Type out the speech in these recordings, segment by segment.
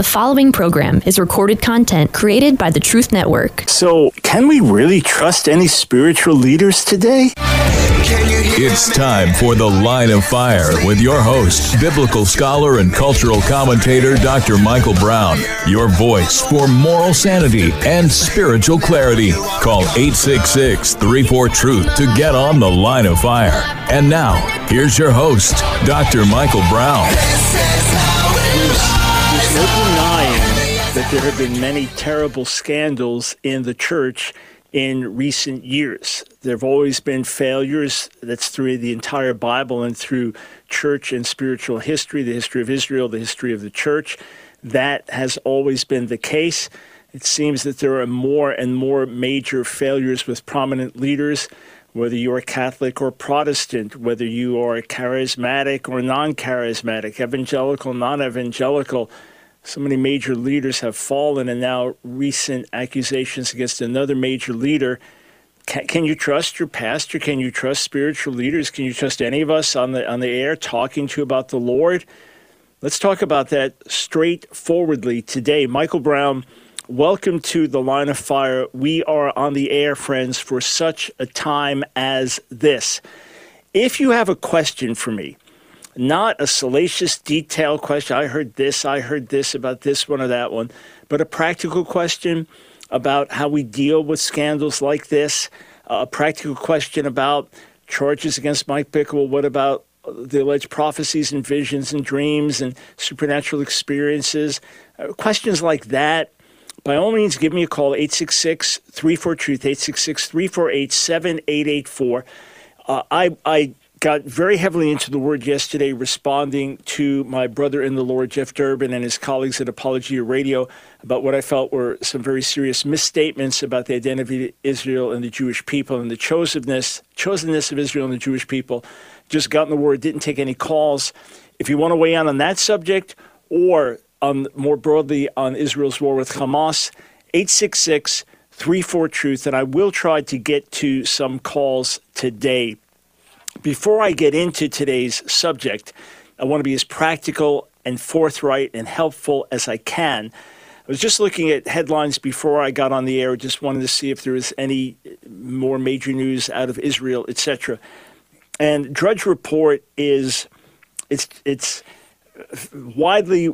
The following program is recorded content created by the Truth Network. So, can we really trust any spiritual leaders today? It's time for The Line of Fire with your host, biblical scholar and cultural commentator, Dr. Michael Brown. Your voice for moral sanity and spiritual clarity. Call 866-34-TRUTH to get on The Line of Fire. And now, here's your host, Dr. Michael Brown. There's no denying that there have been many terrible scandals in the church in recent years. There have always been failures. That's through the entire Bible and through church and spiritual history, the history of Israel, the history of the church. That has always been the case. It seems that there are more and more major failures with prominent leaders, whether you are Catholic or Protestant, whether you are charismatic or non-charismatic, evangelical, non-evangelical. So many major leaders have fallen, and now recent accusations against another major leader. Can you trust your pastor? Can you trust spiritual leaders? Can you trust any of us on the air talking to you about the Lord? Let's talk about that straightforwardly today. Michael Brown, welcome to The Line of Fire. We are on the air, friends, for such a time as this. If you have a question for me, not a salacious, detailed question, I heard this about this one or that one, but a practical question about how we deal with scandals like this, a practical question about charges against Mike Bickle. What about the alleged prophecies and visions and dreams and supernatural experiences? Questions like that. By all means, give me a call, 866-34-TRUTH, 866-348-7884. I got very heavily into the word yesterday, responding to my brother in the Lord, Jeff Durbin, and his colleagues at Apologia Radio about what I felt were some very serious misstatements about the identity of Israel and the Jewish people and the chosenness of Israel and the Jewish people. Just got in the word, didn't take any calls. If you want to weigh in on that subject or more broadly on Israel's war with Hamas, 866-34-TRUTH, and I will try to get to some calls today. Before I get into today's subject, I want to be as practical and forthright and helpful as I can. I was just looking at headlines before I got on the air, just wanted to see if there was any more major news out of Israel, etc. And Drudge Report it's widely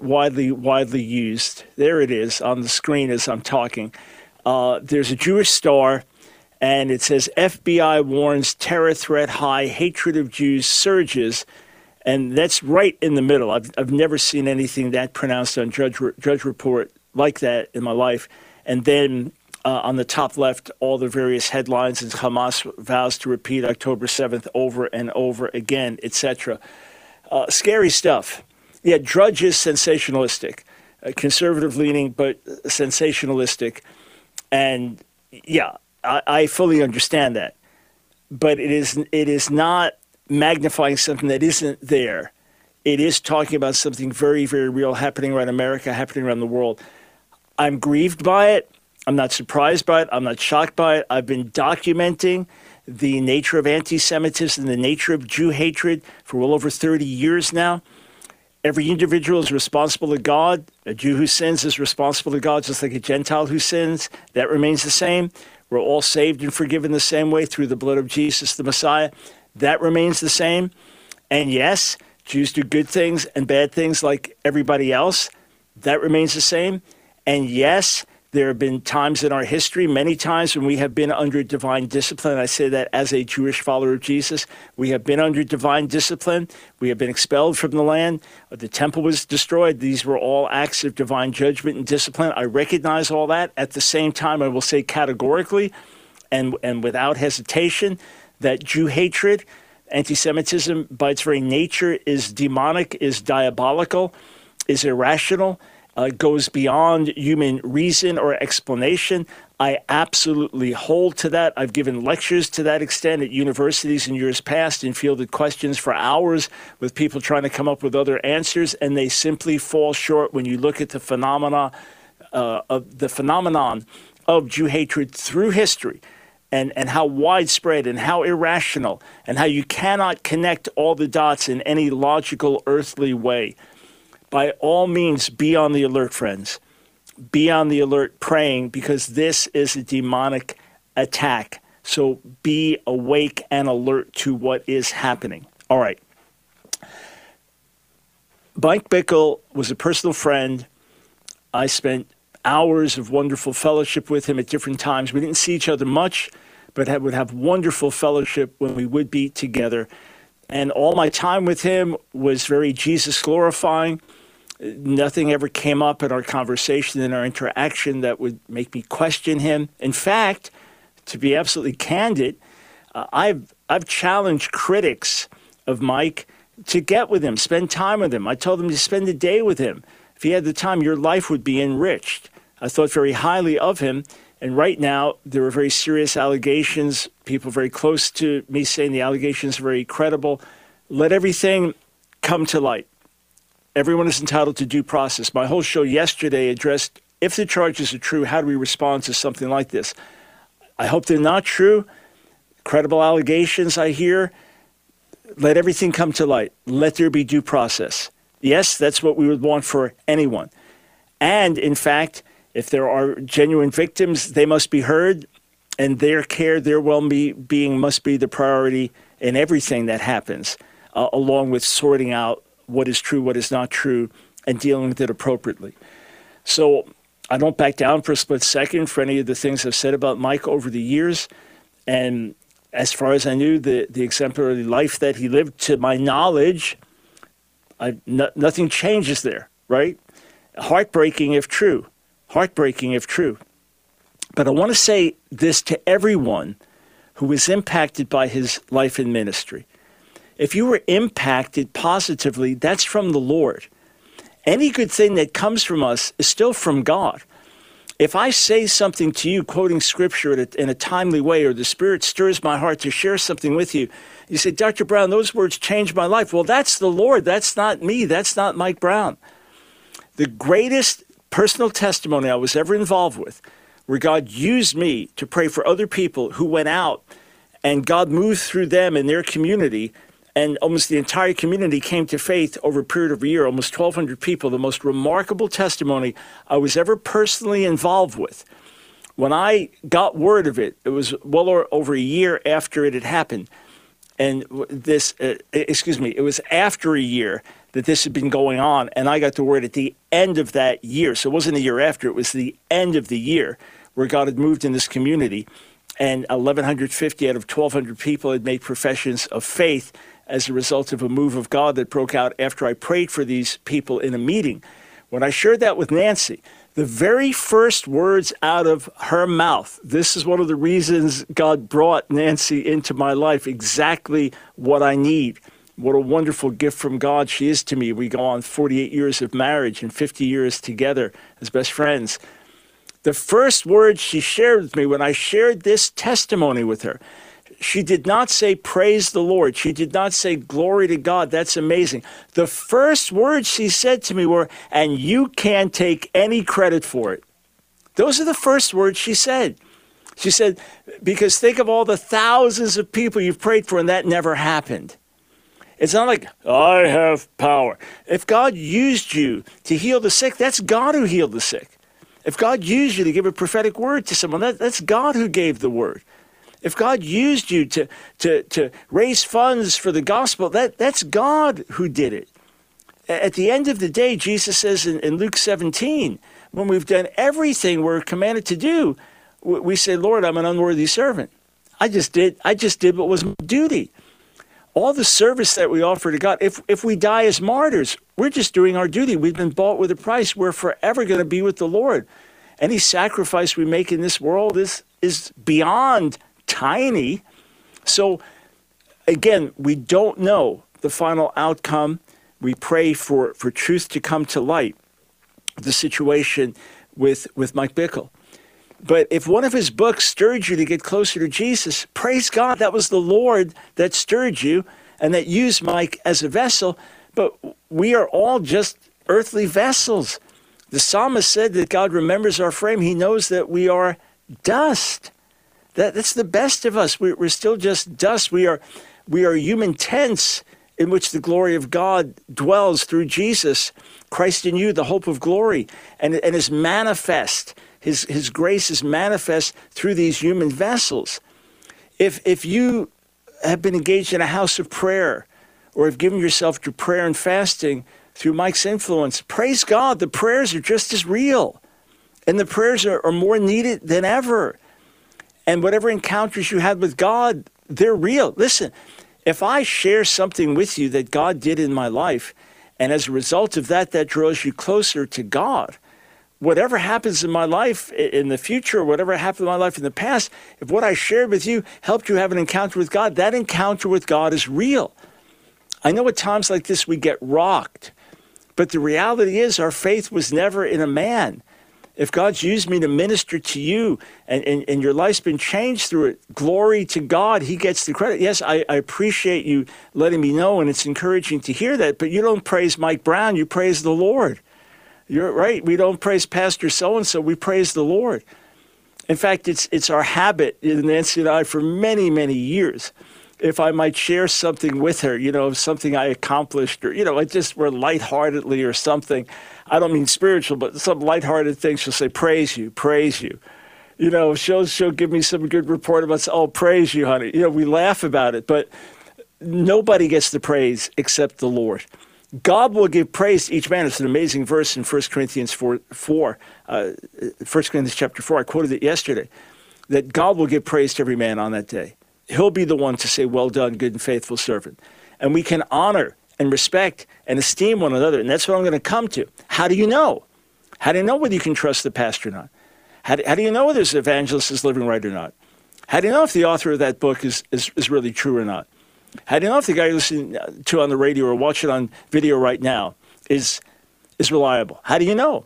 used. There it is on the screen as I'm talking. There's a Jewish star, and it says, FBI warns terror threat high, hatred of Jews surges. And that's right in the middle. I've never seen anything that pronounced on Drudge Report like that in my life. And then on the top left, all the various headlines, and Hamas vows to repeat October 7th over and over again, etc. Scary stuff. Yeah, Drudge is sensationalistic, conservative-leaning, but sensationalistic. And yeah, I fully understand that, but it is not magnifying something that isn't there. It is talking about something very, very real happening around America, happening around the world. I'm grieved by it. I'm not surprised by it. I'm not shocked by it. I've been documenting the nature of anti-Semitism, the nature of Jew hatred for well over 30 years now. Every individual is responsible to God. A Jew who sins is responsible to God, just like a Gentile who sins. That remains the same. We're all saved and forgiven the same way through the blood of Jesus, the Messiah. That remains the same. And yes, Jews do good things and bad things like everybody else. That remains the same. And yes, there have been times in our history, many times, when we have been under divine discipline. I say that as a Jewish follower of Jesus. We have been under divine discipline. We have been expelled from the land. The temple was destroyed. These were all acts of divine judgment and discipline. I recognize all that. At the same time, I will say categorically and without hesitation that Jew hatred, anti-Semitism, by its very nature, is demonic, is diabolical, is irrational, goes beyond human reason or explanation. I absolutely hold to that. I've given lectures to that extent at universities in years past and fielded questions for hours with people trying to come up with other answers, and they simply fall short when you look at the phenomenon of Jew hatred through history. And how widespread and how irrational and how you cannot connect all the dots in any logical earthly way. by all means, be on the alert, friends. Be on the alert praying, because this is a demonic attack. So be awake and alert to what is happening. All right. Mike Bickle was a personal friend. I spent hours of wonderful fellowship with him at different times. We didn't see each other much, but would have wonderful fellowship when we would be together. And all my time with him was very Jesus glorifying. Nothing ever came up in our conversation, in our interaction, that would make me question him. In fact, to be absolutely candid, I've challenged critics of Mike to get with him, spend time with him. I told them to spend a day with him. If he had the time, your life would be enriched. I thought very highly of him. And right now, there are very serious allegations, people very close to me saying the allegations are very credible. Let everything come to light. Everyone is entitled to due process. My whole show yesterday addressed, if the charges are true, how do we respond to something like this? I hope they're not true. Credible allegations I hear. Let everything come to light. Let there be due process. Yes, that's what we would want for anyone. And in fact, if there are genuine victims, they must be heard, and their care, their well-being must be the priority in everything that happens, along with sorting out what is true, what is not true, and dealing with it appropriately. So I don't back down for a split second for any of the things I've said about Mike over the years. And as far as I knew, the exemplary life that he lived, to my knowledge, nothing changes there, right? Heartbreaking if true. Heartbreaking if true. But I want to say this to everyone who was impacted by his life and ministry. If you were impacted positively, that's from the Lord. Any good thing that comes from us is still from God. If I say something to you, quoting scripture in a timely way, or the Spirit stirs my heart to share something with you, you say, Dr. Brown, those words changed my life. Well, that's the Lord. That's not me. That's not Mike Brown. The greatest personal testimony I was ever involved with, where God used me to pray for other people who went out, and God moved through them in their community, and almost the entire community came to faith over a period of a year, almost 1,200 people, the most remarkable testimony I was ever personally involved with. When I got word of it, it was well over a year after it had happened. And it was after a year that this had been going on, and I got the word at the end of that year. So it wasn't a year after, it was the end of the year where God had moved in this community, and 1,150 out of 1,200 people had made professions of faith as a result of a move of God that broke out after I prayed for these people in a meeting. When I shared that with Nancy, the very first words out of her mouth, this is one of the reasons God brought Nancy into my life, exactly what I need. What a wonderful gift from God she is to me. We go on 48 years of marriage and 50 years together as best friends. The first words she shared with me when I shared this testimony with her, she did not say, praise the Lord. She did not say, glory to God. That's amazing. The first words she said to me were, and you can't take any credit for it. Those are the first words she said. She said, because think of all the thousands of people you've prayed for, and that never happened. It's not like, I have power. If God used you to heal the sick, that's God who healed the sick. If God used you to give a prophetic word to someone, that's God who gave the word. If God used you to raise funds for the gospel, that's God who did it. At the end of the day, Jesus says in Luke 17, when we've done everything we're commanded to do, we say, Lord, I'm an unworthy servant. I just did what was my duty. All the service that we offer to God, if we die as martyrs, we're just doing our duty. We've been bought with a price. We're forever going to be with the Lord. Any sacrifice we make in this world is beyond tiny. So again, we don't know the final outcome. We pray for truth to come to light, the situation with Mike Bickle. But if one of his books stirred you to get closer to Jesus, praise God, that was the Lord that stirred you and that used Mike as a vessel. But we are all just earthly vessels. The psalmist said that God remembers our frame. He knows that we are dust. That's the best of us. We're still just dust. We are human tents in which the glory of God dwells through Jesus, Christ in you, the hope of glory, and is manifest. His grace is manifest through these human vessels. If you have been engaged in a house of prayer, or have given yourself to prayer and fasting through Mike's influence, praise God, the prayers are just as real. And the prayers are more needed than ever. And whatever encounters you had with God, they're real. Listen, if I share something with you that God did in my life, and as a result of that, that draws you closer to God, whatever happens in my life in the future, whatever happened in my life in the past, if what I shared with you helped you have an encounter with God, that encounter with God is real. I know at times like this we get rocked, but the reality is our faith was never in a man. If God's used me to minister to you and your life's been changed through it, glory to God, he gets the credit. Yes, I appreciate you letting me know, and it's encouraging to hear that, but you don't praise Mike Brown, you praise the Lord. You're right, we don't praise Pastor so-and-so, we praise the Lord. In fact, it's our habit, Nancy and I, for many, many years. If I might share something with her, something I accomplished, or, we're lightheartedly or something. I don't mean spiritual, but some lighthearted thing. She'll say, praise you, praise you. She'll give me some good report about, praise you, honey. We laugh about it, but nobody gets the praise except the Lord. God will give praise to each man. It's an amazing verse in 1 Corinthians 1 Corinthians chapter 4. I quoted it yesterday, that God will give praise to every man on that day. He'll be the one to say, well done, good and faithful servant. And we can honor and respect and esteem one another. And that's what I'm going to come to. How do you know? How do you know whether you can trust the pastor or not? How do you know whether this evangelist is living right or not? How do you know if the author of that book is really true or not? How do you know if the guy you're listening to on the radio or watching on video right now is reliable? How do you know?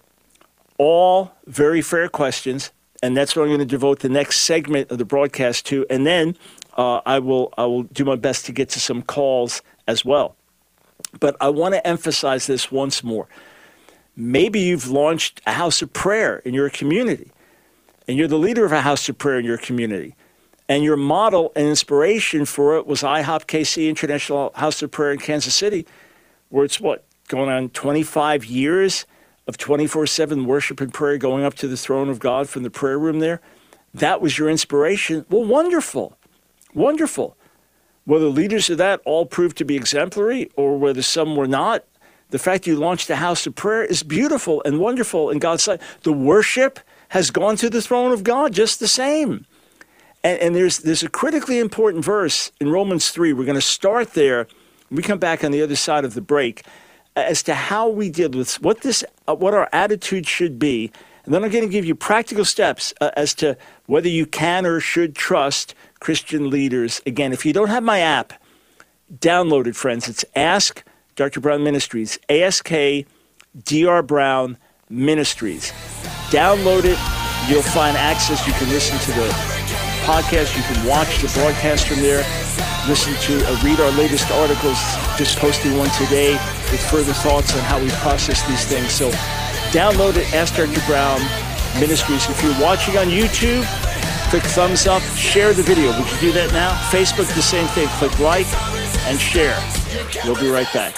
All very fair questions. And that's what I'm going to devote the next segment of the broadcast to. And then I will do my best to get to some calls as well. But I want to emphasize this once more. Maybe you've launched a house of prayer in your community, and you're the leader of a house of prayer in your community. And your model and inspiration for it was IHOP KC International House of Prayer in Kansas City, where it's going on 25 years of 24/7 worship and prayer, going up to the throne of God from the prayer room there. That was your inspiration. Well, wonderful. Wonderful. Whether leaders of that all proved to be exemplary or whether some were not, the fact you launched a house of prayer is beautiful and wonderful in God's sight. The worship has gone to the throne of God just the same. And there's a critically important verse in Romans 3. We're going to start there. We come back on the other side of the break as to how we deal with what our attitude should be. And then I'm going to give you practical steps as to whether you can or should trust Christian leaders. Again, if you don't have my app, download it, friends. It's Ask Dr. Brown Ministries, ASK Dr. Brown Ministries. Download it. You'll find access. You can listen to the podcast. You can watch the broadcast from there. Listen to, read our latest articles. Just posted one today with further thoughts on how we process these things. So download it, Ask Dr. Brown Ministries. If you're watching on YouTube, click thumbs up, share the video. Would you do that now? Facebook, the same thing. Click like and share. We'll be right back.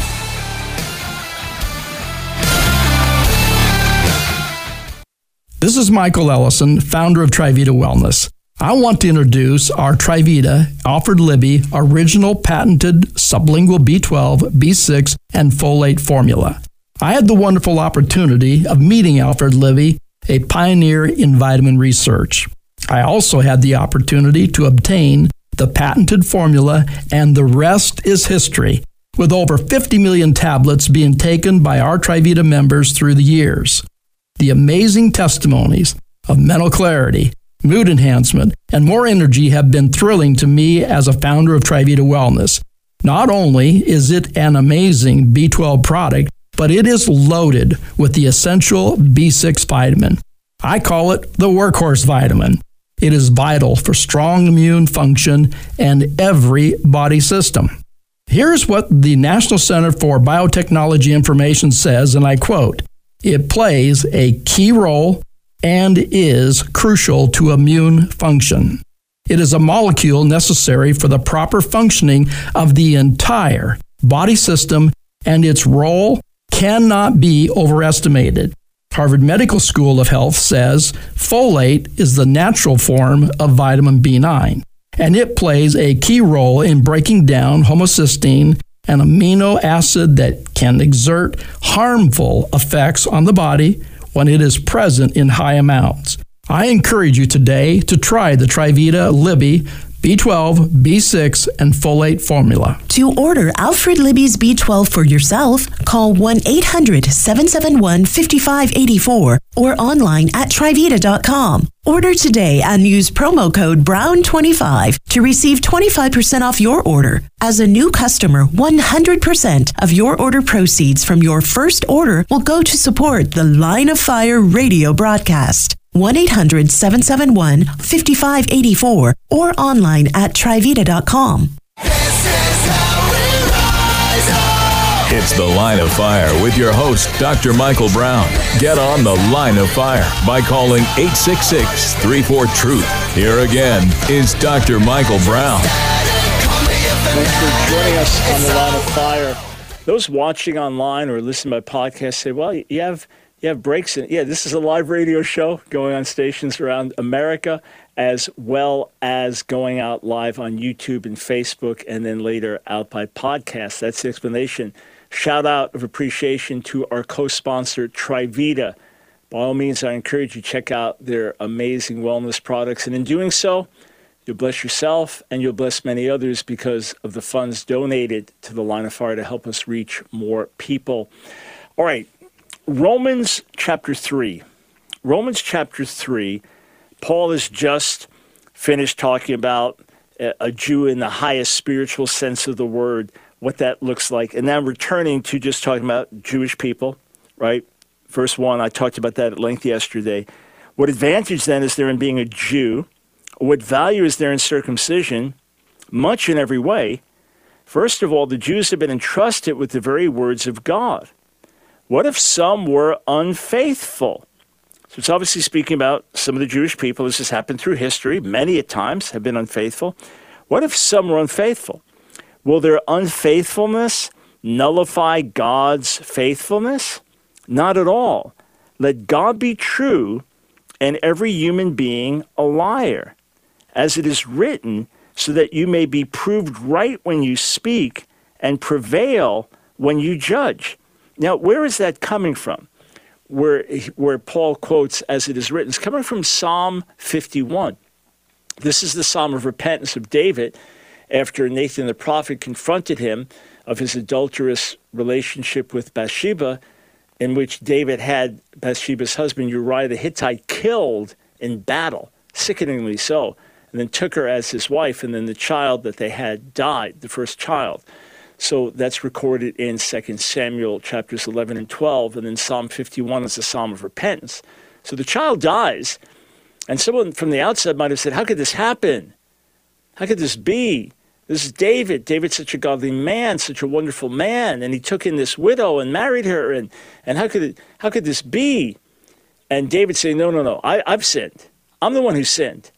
This is Michael Ellison, founder of Trivita Wellness. I want to introduce our Trivita Alfred Libby original patented sublingual B12, B6, and folate formula. I had the wonderful opportunity of meeting Alfred Libby, a pioneer in vitamin research. I also had the opportunity to obtain the patented formula, and the rest is history, with over 50 million tablets being taken by our Trivita members through the years. The amazing testimonies of mental clarity, mood enhancement, and more energy have been thrilling to me as a founder of Trivita Wellness. Not only is it an amazing B12 product, but it is loaded with the essential B6 vitamin. I call it the workhorse vitamin. It is vital for strong immune function and every body system. Here's what the National Center for Biotechnology Information says, and I quote, "It plays a key role and is crucial to immune function. It is a molecule necessary for the proper functioning of the entire body system, and its role cannot be overestimated. Harvard Medical School of Health says folate is the natural form of vitamin B9, and it plays a key role in breaking down homocysteine, an amino acid that can exert harmful effects on the body when it is present in high amounts. I encourage you today to try the Trivita Libby B12, B6, and folate formula. To order Alfred Libby's B12 for yourself, call 1-800-771-5584 or online at Trivita.com. Order today and use promo code BROWN25 to receive 25% off your order. As a new customer, 100% of your order proceeds from your first order will go to support the Line of Fire radio broadcast. 1-800-771-5584 or online at Trivita.com. It's The Line of Fire with your host, Dr. Michael Brown. Get on The Line of Fire by calling 866-34-TRUTH. Here again is Dr. Michael Brown. Thanks for joining us on The Line of Fire. Those watching online or listening by podcast say, well, you have breaks in. Yeah, this is a live radio show going on stations around America, as well as going out live on YouTube and Facebook, and then later out by podcast. That's the explanation. Shout out of appreciation to our co-sponsor, Trivita. By all means, I encourage you to check out their amazing wellness products. And in doing so, you'll bless yourself and you'll bless many others because of the funds donated to the Line of Fire to help us reach more people. All right. Romans chapter 3. Romans chapter 3, Paul has just finished talking about a Jew in the highest spiritual sense of the word, what that looks like. And now returning to just talking about Jewish people, right? Verse 1, I talked about that at length yesterday. What advantage then is there in being a Jew? What value is there in circumcision? Much in every way. First of all, the Jews have been entrusted with the very words of God. What if some were unfaithful? So it's obviously speaking about some of the Jewish people. This has happened through history. Many at times have been unfaithful. What if some were unfaithful? Will their unfaithfulness nullify God's faithfulness? Not at all. Let God be true and every human being a liar, as it is written, so that you may be proved right when you speak and prevail when you judge. Now, where is that coming from? Where Paul quotes, as it is written, it's coming from Psalm 51. This is the Psalm of repentance of David after Nathan the prophet confronted him of his adulterous relationship with Bathsheba, in which David had Bathsheba's husband Uriah the Hittite killed in battle, sickeningly so, and then took her as his wife, and then the child that they had died, the first child. So that's recorded in 2 Samuel chapters 11 and 12, and then Psalm 51 is a psalm of repentance. So the child dies, and someone from the outside might have said, how could this happen? How could this be? This is David. David's such a godly man, such a wonderful man, and he took in this widow and married her, and how could this be? And David saying, no, I've sinned. I'm the one who sinned.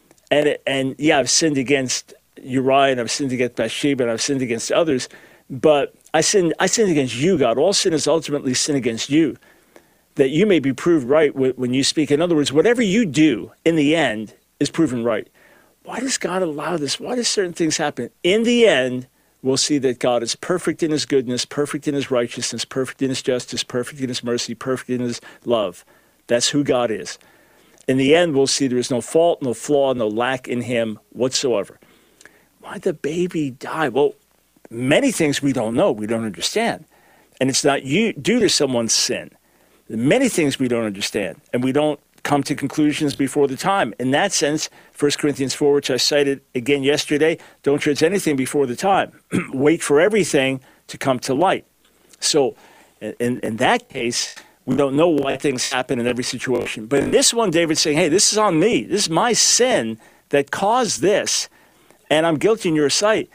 And yeah, I've sinned against Uriah, and I've sinned against Bathsheba, and I've sinned against others, but I sinned against you, God. All sin is ultimately sin against you, that you may be proved right when you speak. In other words, whatever you do in the end is proven right. Why does God allow this? Why do certain things happen? In the end, we'll see that God is perfect in his goodness, perfect in his righteousness, perfect in his justice, perfect in his mercy, perfect in his love. That's who God is. In the end, we'll see there is no fault, no flaw, no lack in him whatsoever. Why did the baby die? Well, many things we don't know, we don't understand. And it's not due to someone's sin. Many things we don't understand, and we don't come to conclusions before the time. In that sense, 1 Corinthians 4, which I cited again yesterday, don't judge anything before the time. Wait for everything to come to light. So in that case, we don't know why things happen in every situation. But in this one, David's saying, hey, this is on me. This is my sin that caused this, and I'm guilty in your sight.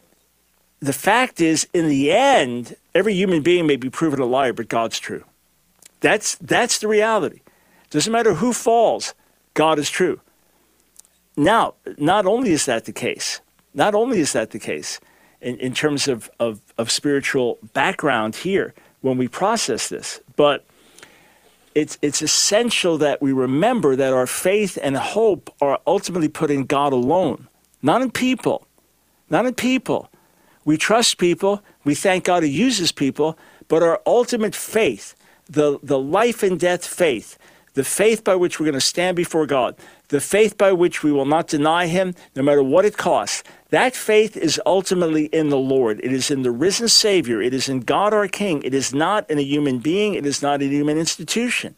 The fact is, in the end, every human being may be proven a liar, but God's true. That's the reality. Doesn't matter who falls, God is true. Now, not only is that the case in terms of spiritual background here when we process this, but it's essential that we remember that our faith and hope are ultimately put in God alone, not in people. Not in people. We trust people. We thank God who uses people. But our ultimate faith, the life and death faith, the faith by which we're going to stand before God, the faith by which we will not deny him no matter what it costs, that faith is ultimately in the Lord. It is in the risen Savior. It is in God our King. It is not in a human being. It is not in a human institution.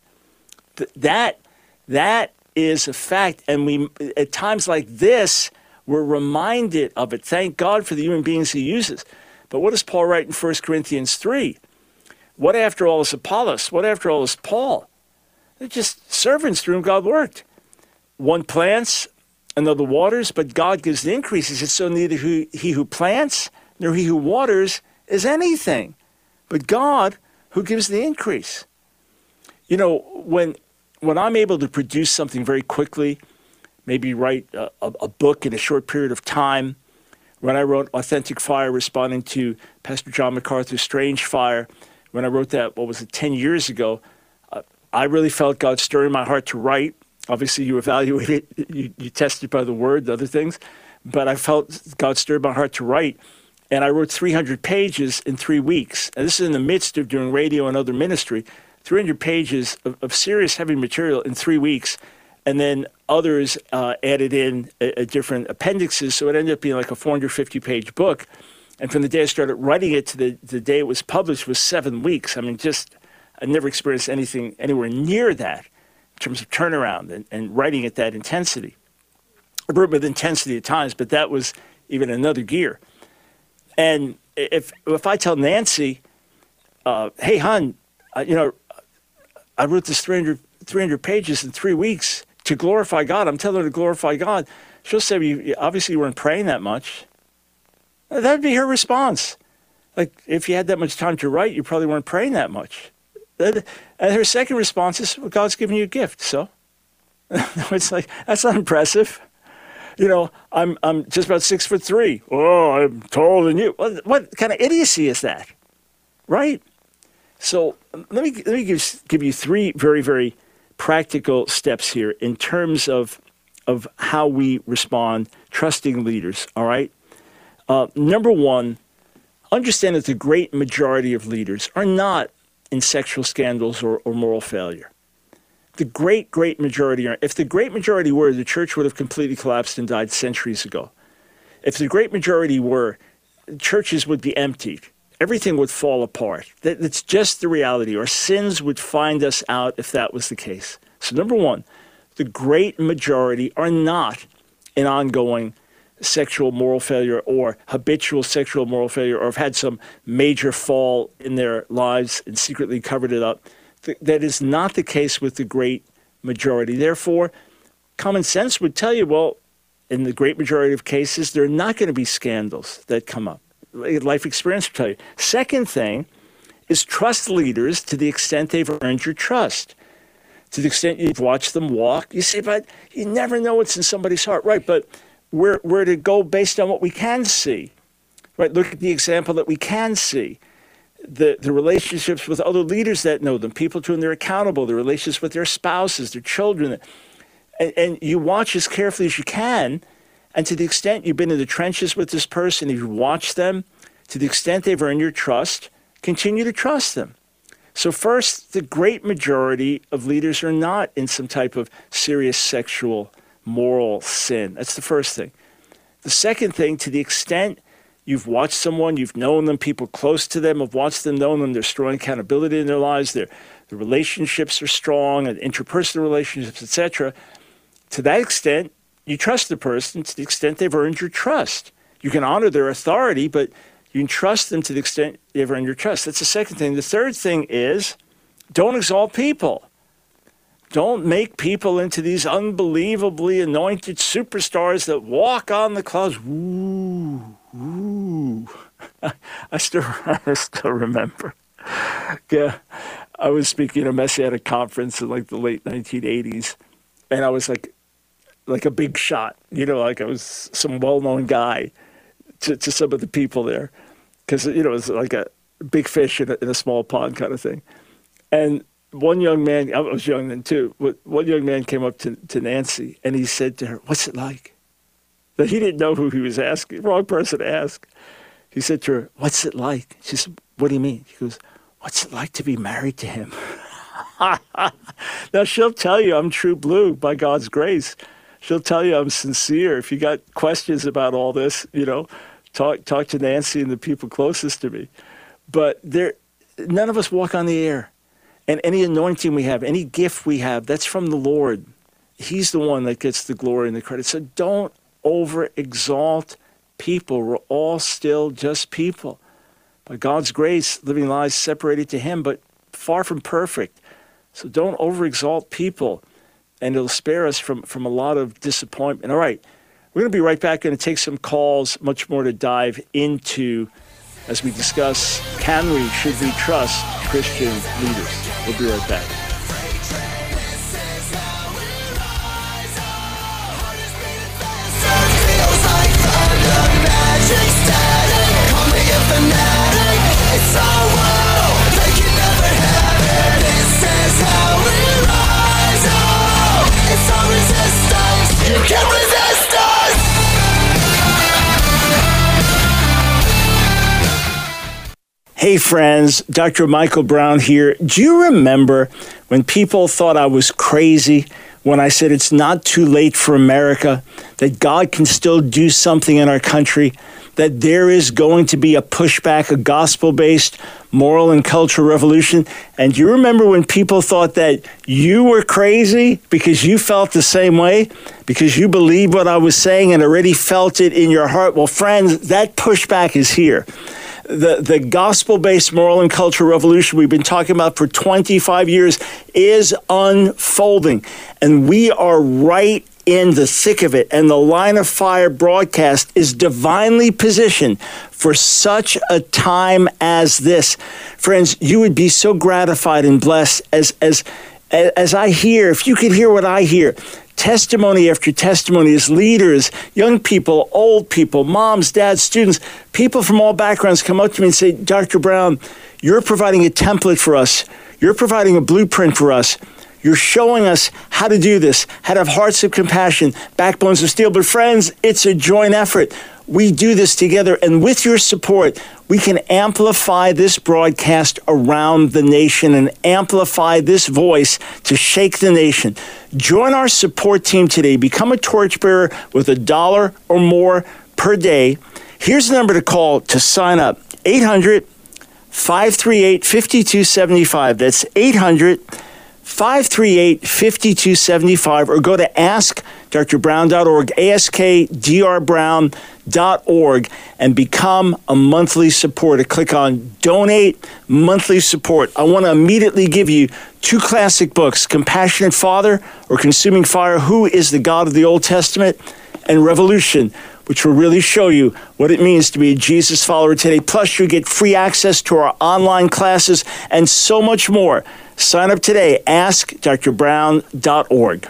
That is a fact. And we, at times like this, we're reminded of it. Thank God for the human beings he uses. But what does Paul write in 1 Corinthians 3? What after all is Apollos? What after all is Paul? They're just servants through whom God worked. One plants, another waters, but God gives the increase. He says, so neither he who plants nor he who waters is anything, but God who gives the increase. You know, when I'm able to produce something very quickly, maybe write a book in a short period of time, when I wrote Authentic Fire, responding to Pastor John MacArthur's Strange Fire, when I wrote that, 10 years ago, I really felt God stirring my heart to write. Obviously, you evaluate it, you test it by the word, the other things. But I felt God stirred my heart to write. And I wrote 300 pages in 3 weeks. And this is in the midst of doing radio and other ministry. 300 pages of serious, heavy material in 3 weeks. And then others added in different appendixes. So it ended up being like a 450-page book. And from the day I started writing it to the day it was published was 7 weeks. I mean, I never experienced anything anywhere near that in terms of turnaround and writing at that intensity. I wrote with intensity at times, but that was even another gear. And if I tell Nancy, hey, hon, I wrote this 300 pages in 3 weeks to glorify God. I'm telling her to glorify God. She'll say, obviously you weren't praying that much. That'd be her response. Like, if you had that much time to write, you probably weren't praying that much. And her second response is, well, God's giving you a gift, so. It's like, that's not impressive. You know, I'm just about 6'3". Oh, I'm taller than you. What kind of idiocy is that? Right? So let me give you 3 very, very practical steps here in terms of how we respond, trusting leaders, all right? Number 1, understand that the great majority of leaders are not in sexual scandals or moral failure. The great majority are. If the great majority were, the church would have completely collapsed and died centuries ago. If the great majority were, churches would be emptied. Everything would fall apart. That's just the reality. Our sins would find us out if that was the case. So number 1, the great majority are not in ongoing sexual moral failure or habitual sexual moral failure, or have had some major fall in their lives and secretly covered it up. That is not the case with the great majority. Therefore, common sense would tell you, well, in the great majority of cases, there are not going to be scandals that come up. Life experience will tell you. Second thing is trust leaders to the extent they've earned your trust. To the extent you've watched them walk. You say, but you never know what's in somebody's heart. Right, but we're to go based on what we can see. Right, look at the example that we can see. The relationships with other leaders that know them, people to whom they're accountable, the relationships with their spouses, their children. And you watch as carefully as you can. And to the extent you've been in the trenches with this person, you've watched them, to the extent they've earned your trust, continue to trust them. So first, the great majority of leaders are not in some type of serious sexual, moral sin. That's the first thing. The second thing, to the extent you've watched someone, you've known them, people close to them have watched them, known them, there's strong accountability in their lives, the relationships are strong, and interpersonal relationships, etc. To that extent, you trust the person to the extent they've earned your trust. You can honor their authority, but you can trust them to the extent they've earned your trust. That's the second thing. The third thing is don't exalt people. Don't make people into these unbelievably anointed superstars that walk on the clouds. Ooh, ooh. I still remember. Yeah, I was speaking at a Messianic conference in like the late 1980s, and I was like, like a big shot, like I was some well-known guy to some of the people there. Because, it was like a big fish in a small pond kind of thing. And one young man, I was young then too, but one young man came up to Nancy and he said to her, "What's it like?" Now, he didn't know who he was asking, wrong person to ask. He said to her, "What's it like?" She said, "What do you mean?" He goes, "What's it like to be married to him?" Now, she'll tell you I'm true blue by God's grace. She'll tell you I'm sincere. If you got questions about all this, talk to Nancy and the people closest to me. But none of us walk on the air. And any anointing we have, any gift we have, that's from the Lord. He's the one that gets the glory and the credit. So don't over-exalt people. We're all still just people. By God's grace, living lives separated to Him, but far from perfect. So don't over-exalt people, and it'll spare us from a lot of disappointment. All right, we're going to be right back. Going to take some calls, much more to dive into as we discuss, should we trust Christian leaders? We'll be right back. Hey friends, Dr. Michael Brown here. Do you remember when people thought I was crazy when I said it's not too late for America, that God can still do something in our country, that there is going to be a pushback, a gospel-based moral and cultural revolution? And do you remember when people thought that you were crazy because you felt the same way, because you believed what I was saying and already felt it in your heart? Well, friends, that pushback is here. The gospel-based moral and cultural revolution we've been talking about for 25 years is unfolding. And we are right in the thick of it. And the Line of Fire broadcast is divinely positioned for such a time as this. Friends, you would be so gratified and blessed as I hear, if you could hear what I hear, testimony after testimony as leaders, young people, old people, moms, dads, students, people from all backgrounds come up to me and say, "Dr. Brown, you're providing a template for us. You're providing a blueprint for us. You're showing us how to do this, how to have hearts of compassion, backbones of steel." But friends, it's a joint effort. We do this together, and with your support, we can amplify this broadcast around the nation and amplify this voice to shake the nation. Join our support team today. Become a torchbearer with $1 or more per day. Here's the number to call to sign up: 800-538-5275. That's 800-538-5275, or go to askdrbrown.org, askdrbrown.org, and become a monthly supporter. Click on Donate Monthly Support. I want to immediately give you 2 classic books, Compassionate Father or Consuming Fire, Who is the God of the Old Testament, and Revolution, which will really show you what it means to be a Jesus follower today. Plus, you get free access to our online classes and so much more. Sign up today, askdrbrown.org.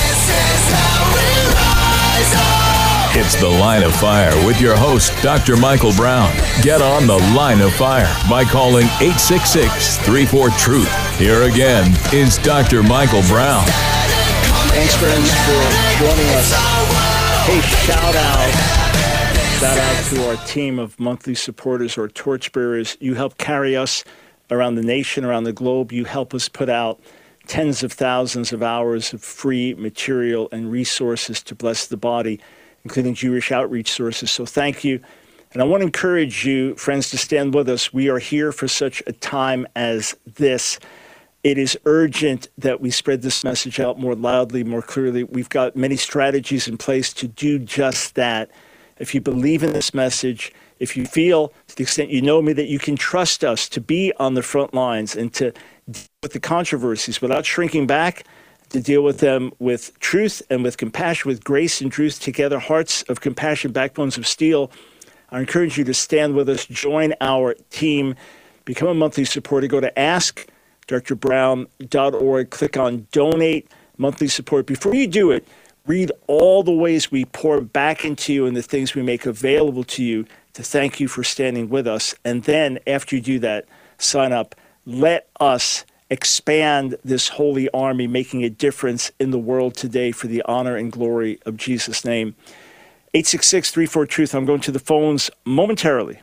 It's The Line of Fire with your host, Dr. Michael Brown. Get on The Line of Fire by calling 866-34-TRUTH. Here again is Dr. Michael Brown. Thanks, friends, for joining us. Hey, shout out to our team of monthly supporters or torchbearers. You help carry us around the nation, around the globe. You help us put out tens of thousands of hours of free material and resources to bless the body, including Jewish outreach sources. So thank you. And I want to encourage you, friends, to stand with us. We are here for such a time as this. It is urgent that we spread this message out more loudly, more clearly. We've got many strategies in place to do just that. If you believe in this message, if you feel, to the extent you know me, that you can trust us to be on the front lines and to deal with the controversies without shrinking back, to deal with them with truth and with compassion, with grace and truth together, hearts of compassion, backbones of steel, I encourage you to stand with us, join our team, become a monthly supporter. Go to askdrbrown.org, click on Donate Monthly Support. Before you do it, read all the ways we pour back into you and the things we make available to you to thank you for standing with us. And then after you do that, sign up. Let us expand this holy army, making a difference in the world today for the honor and glory of Jesus' name. 866-34-TRUTH. I'm going to the phones momentarily.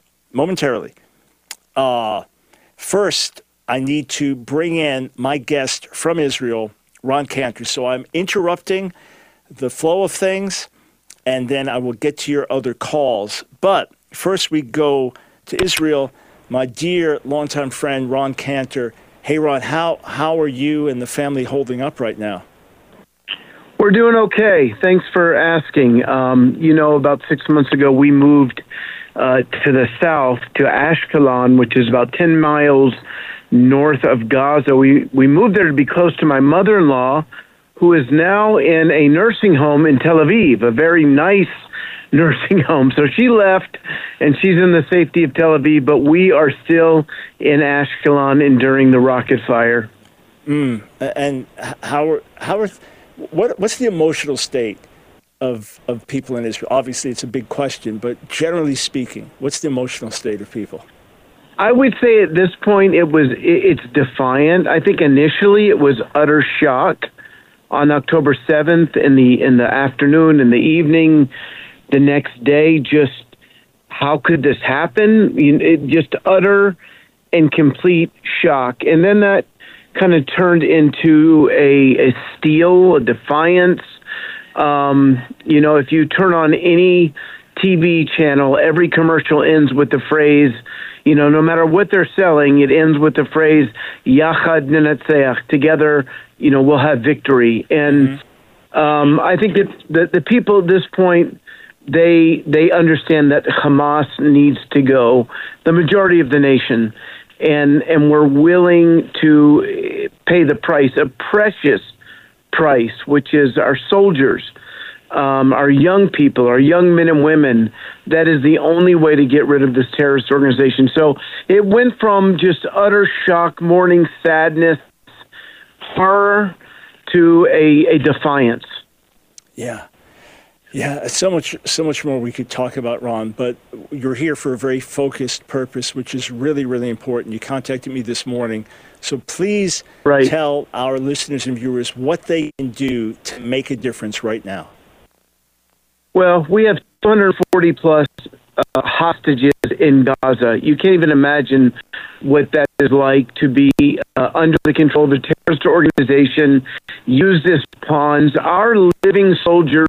First, I need to bring in my guest from Israel, Ron Cantor. So I'm interrupting the flow of things, and then I will get to your other calls. But first we go to Israel. My dear longtime friend, Ron Cantor. Hey, Ron, how are you and the family holding up right now? We're doing okay. Thanks for asking. About 6 months ago, we moved to the south, to Ashkelon, which is about 10 miles north of Gaza. We moved there to be close to my mother-in-law, who is now in a nursing home in Tel Aviv, a very nice nursing home. So she left, and she's in the safety of Tel Aviv, but we are still in Ashkelon enduring the rocket fire. And what's the emotional state of people in Israel? Obviously, it's a big question, but generally speaking, what's the emotional state of people? I would say at this point it's defiant. I think initially it was utter shock on October 7th in the afternoon, in the evening, the next day. Just how could this happen? Just utter and complete shock, and then that kind of turned into a steel, a defiance. If you turn on any TV channel, every commercial ends with the phrase, no matter what they're selling, it ends with the phrase, Yachad Nenatzeach, together, we'll have victory. And I think that the people at this point, they understand that Hamas needs to go, the majority of the nation, and we're willing to pay the price, a precious price, which is our soldiers, our young people, our young men and women. That is the only way to get rid of this terrorist organization. So it went from just utter shock, mourning, sadness, horror, to a defiance. Yeah, so much more we could talk about, Ron, but you're here for a very focused purpose, which is really, really important. You contacted me this morning, so please tell our listeners and viewers what they can do to make a difference right now. Well, we have 240 plus hostages in Gaza. You can't even imagine what that is like to be under the control of the terrorist organization, used as pawns. Our living soldiers,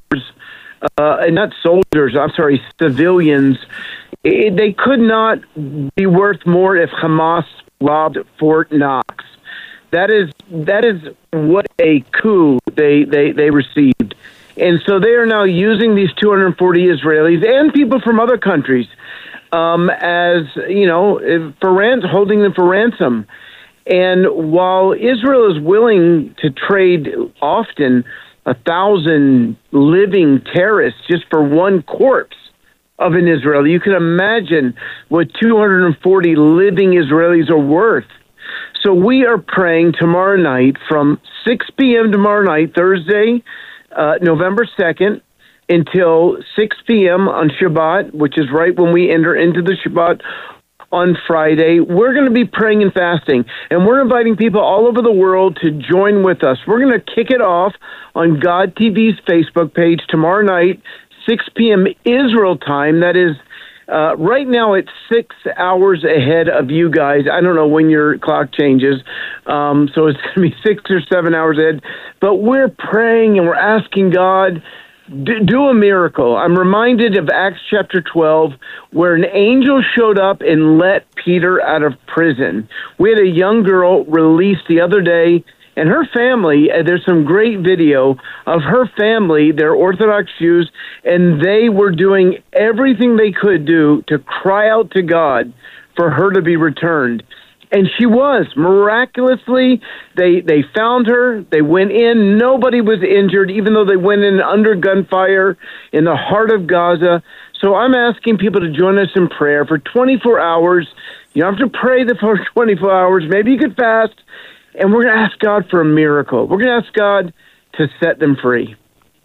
civilians, they could not be worth more if Hamas robbed Fort Knox. That is what a coup they received. And so they are now using these 240 Israelis and people from other countries as, holding them for ransom. And while Israel is willing to trade often 1,000 living terrorists just for one corpse of an Israeli, you can imagine what 240 living Israelis are worth. So we are praying tomorrow night from 6 p.m. tomorrow night, Thursday, November 2nd, until 6 p.m. on Shabbat, which is right when we enter into the Shabbat on Friday. We're going to be praying and fasting, and we're inviting people all over the world to join with us. We're going to kick it off on God TV's Facebook page tomorrow night, 6 p.m. Israel time. That is right now it's 6 hours ahead of you guys. I don't know when your clock changes, so it's going to be 6 or 7 hours ahead. But we're praying and we're asking God, do a miracle. I'm reminded of Acts chapter 12, where an angel showed up and let Peter out of prison. We had a young girl released the other day, and her family, there's some great video of her family, they're Orthodox Jews, and they were doing everything they could do to cry out to God for her to be returned. And she was. Miraculously, they found her. They went in. Nobody was injured, even though they went in under gunfire in the heart of Gaza. So I'm asking people to join us in prayer for 24 hours. You don't have to pray the first 24 hours. Maybe you could fast. And we're going to ask God for a miracle. We're going to ask God to set them free.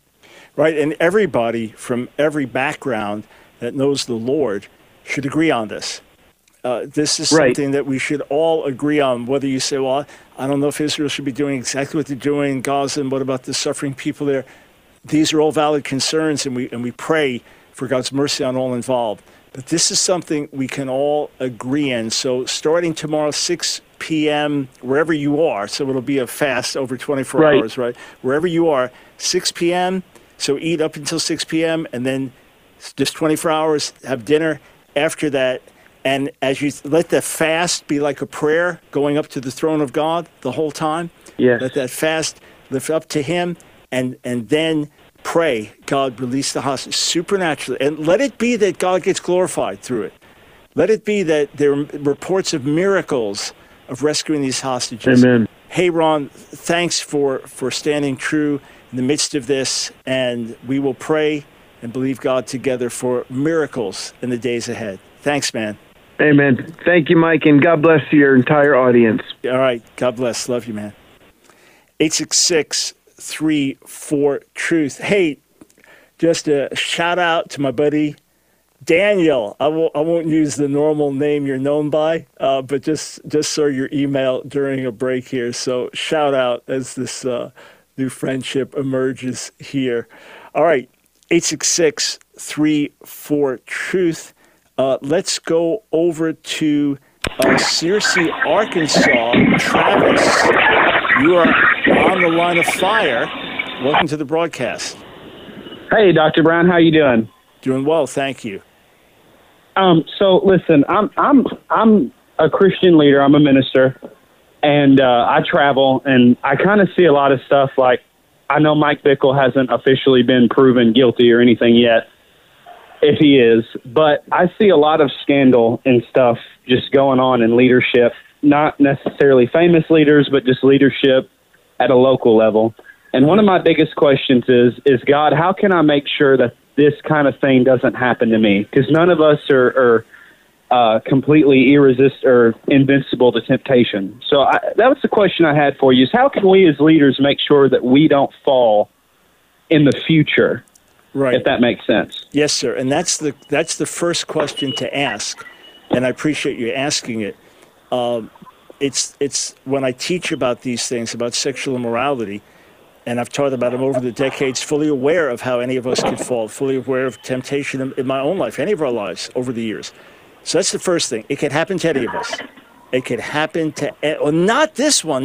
right? And everybody from every background that knows the Lord should agree on this. This is something that we should all agree on, whether you say, well, I don't know if Israel should be doing exactly what they're doing in Gaza, and what about the suffering people there? These are all valid concerns, and we pray for God's mercy on all involved. But this is something we can all agree in. So starting tomorrow, 6 p.m., wherever you are, so it'll be a fast over 24 hours, right? Wherever you are, 6 p.m., so eat up until 6 p.m., and then just 24 hours, have dinner after that. And as you let the fast be like a prayer going up to the throne of God the whole time, let that fast lift up to him, and then pray, God, release the hostage supernaturally. And let it be that God gets glorified through it. Let it be that there are reports of miracles of rescuing these hostages. Amen. Hey, Ron, thanks for standing true in the midst of this. And we will pray and believe God together for miracles in the days ahead. Thanks, man. Amen. Thank you, Mike, and God bless your entire audience. All right. God bless. Love you, man. 866-34-TRUTH. Hey, just a shout out to my buddy Daniel. I won't use the normal name you're known by, but just saw your email during a break here. So shout out as this new friendship emerges here. All right. 866-34-TRUTH. Let's go over to Searcy, Arkansas. Travis, you are on the line of fire. Welcome to the broadcast. Hey, Dr. Brown, how you doing? Doing well, thank you. So listen, I'm a Christian leader. I'm a minister, and I travel, and I kind of see a lot of stuff. Like, I know Mike Bickle hasn't officially been proven guilty or anything yet, if he is, but I see a lot of scandal and stuff just going on in leadership, not necessarily famous leaders, but just leadership at a local level. And one of my biggest questions is God, how can I make sure that this kind of thing doesn't happen to me? Because none of us are completely or invincible to temptation. So that was the question I had for you, is how can we as leaders make sure that we don't fall in the future? Right. If that makes sense. Yes, sir. And that's the first question to ask, and I appreciate you asking it. It's when I teach about these things, about sexual immorality, and I've taught about them over the decades, fully aware of how any of us could fall, fully aware of temptation in my own life, any of our lives over the years. So that's the first thing. It could happen to any of us. It could happen to, not this one.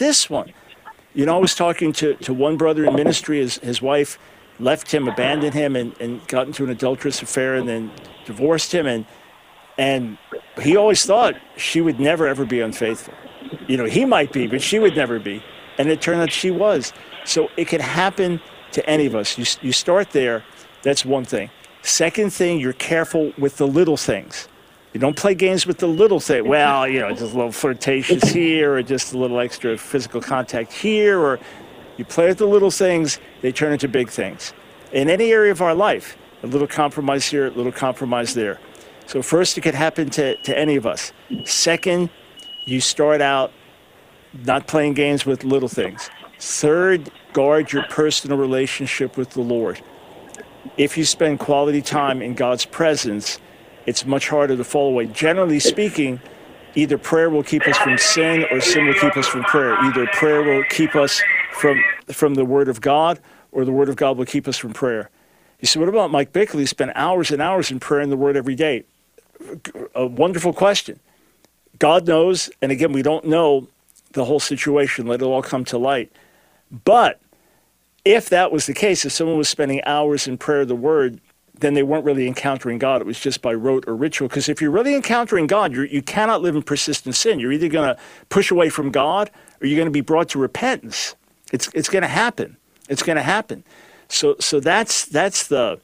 You know, I was talking to one brother in ministry, his wife left him, abandoned him, and got into an adulterous affair, and then divorced him. And he always thought she would never, ever be unfaithful. You know, he might be, but she would never be. And it turned out she was. So it could happen to any of us. You start there. That's one thing. Second thing, you're careful with the little things. You don't play games with the little thing. Well, you know, just a little flirtatious here, or just a little extra physical contact here, or you play with the little things, they turn into big things. In any area of our life, a little compromise here, a little compromise there. So first, it could happen to any of us. Second, you start out not playing games with little things. Third, guard your personal relationship with the Lord. If you spend quality time in God's presence, it's much harder to fall away. Generally speaking, either prayer will keep us from sin, or sin will keep us from prayer. Either prayer will keep us from the Word of God, or the Word of God will keep us from prayer. You say, what about Mike Bickle? He spent hours and hours in prayer and the Word every day. A wonderful question. God knows, and again, we don't know the whole situation. Let it all come to light. But if that was the case, if someone was spending hours in prayer, the Word, then they weren't really encountering God. It was just by rote or ritual. Because if you're really encountering God, you cannot live in persistent sin. You're either going to push away from God, or you're going to be brought to repentance. It's going to happen. It's going to happen. So that's the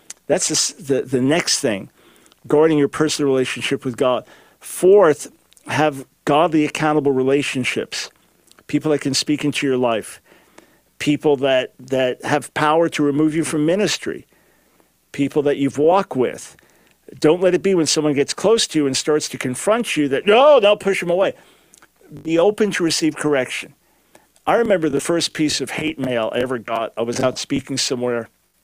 next thing, guarding your personal relationship with God. Fourth, have godly, accountable relationships. People that can speak into your life. People that have power to remove you from ministry. People that you've walked with. Don't let it be when someone gets close to you and starts to confront you that, no, push them away. Be open to receive correction. I remember the first piece of hate mail I ever got. I was out speaking somewhere,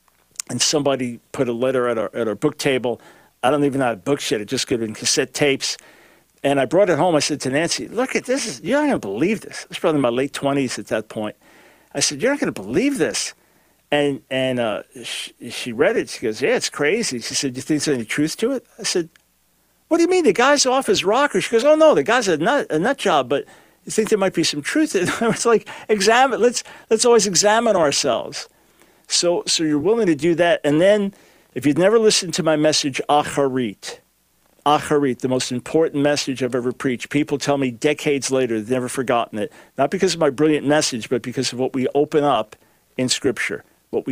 and somebody put a letter at our book table. I don't even have books yet. It just got in cassette tapes. And I brought it home. I said to Nancy, look at this. You're not going to believe this. I was probably in my late 20s at that point. I said, you're not going to believe this. And she read it. She goes, yeah, it's crazy. She said, do you think there's any truth to it? I said, what do you mean? The guy's off his rocker. She goes, oh, no, the guy's a nut job, but you think there might be some truth in it? It's like, let's always examine ourselves. So you're willing to do that. And then if you've never listened to my message, Acharit, the most important message I've ever preached. People tell me decades later they've never forgotten it. Not because of my brilliant message, but because of what we open up in Scripture.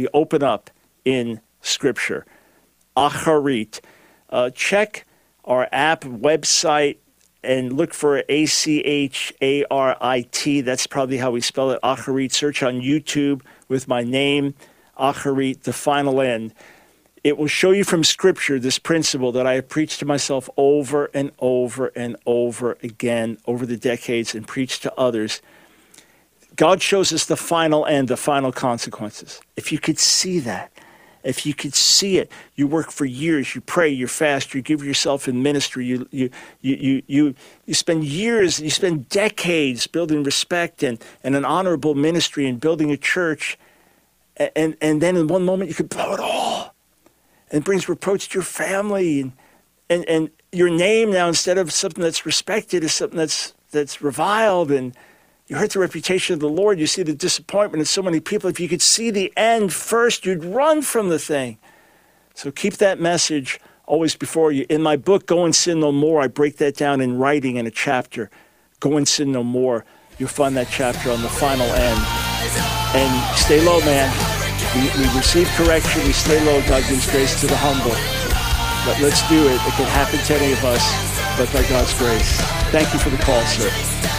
Acharit. Check our app website and look for Acharit. That's probably how we spell it, Acharit. Search on YouTube with my name, Acharit, the final end. It will show you from Scripture this principle that I have preached to myself over and over and over again over the decades and preached to others. God shows us the final end, the final consequences. If you could see that, if you could see it, you work for years, you pray, you fast, you give yourself in ministry, you spend years, you spend decades building respect and an honorable ministry and building a church, and then in one moment you could blow it all. And brings reproach to your family, and your name now, instead of something that's respected, is something that's reviled, and you hurt the reputation of the Lord. You see the disappointment of so many people. If you could see the end first, you'd run from the thing. So keep that message always before you. In my book, Go and Sin No More, I break that down in writing in a chapter. Go and Sin No More. You'll find that chapter on the final end. And stay low, man. We receive correction, we stay low, God gives grace to the humble. But let's do it. It can happen to any of us, but by God's grace. Thank you for the call, sir.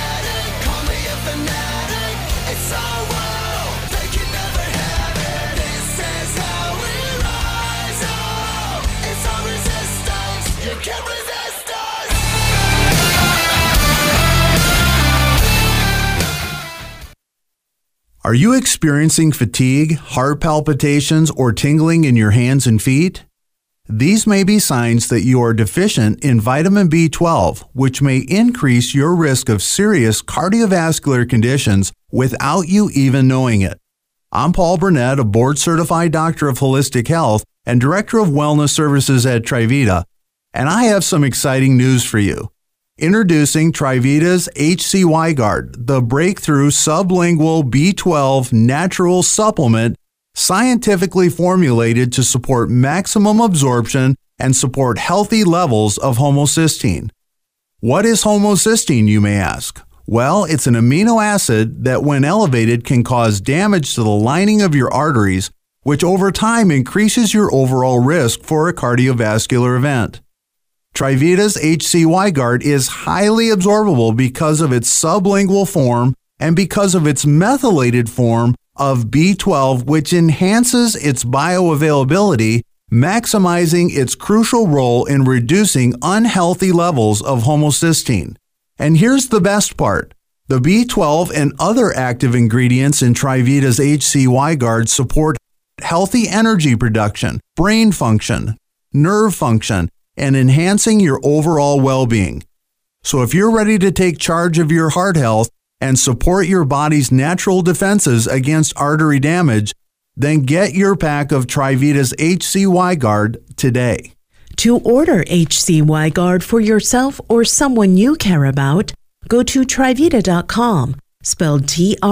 Are you experiencing fatigue, heart palpitations, or tingling in your hands and feet? These may be signs that you are deficient in vitamin B12, which may increase your risk of serious cardiovascular conditions without you even knowing it. I'm Paul Burnett, a board-certified doctor of holistic health and director of wellness services at Trivita, and I have some exciting news for you. Introducing Trivita's HCY Guard, the breakthrough sublingual B12 natural supplement scientifically formulated to support maximum absorption and support healthy levels of homocysteine. What is homocysteine, you may ask? Well, it's an amino acid that, when elevated, can cause damage to the lining of your arteries, which over time increases your overall risk for a cardiovascular event. Trivita's HCY Guard is highly absorbable because of its sublingual form and because of its methylated form of B12, which enhances its bioavailability, maximizing its crucial role in reducing unhealthy levels of homocysteine. And here's the best part. The B12 and other active ingredients in Trivita's HCY Guard support healthy energy production, brain function, nerve function, and enhancing your overall well-being. So if you're ready to take charge of your heart health and support your body's natural defenses against artery damage, then get your pack of Trivita's HCY Guard today. To order HCY Guard for yourself or someone you care about, go to Trivita.com, spelled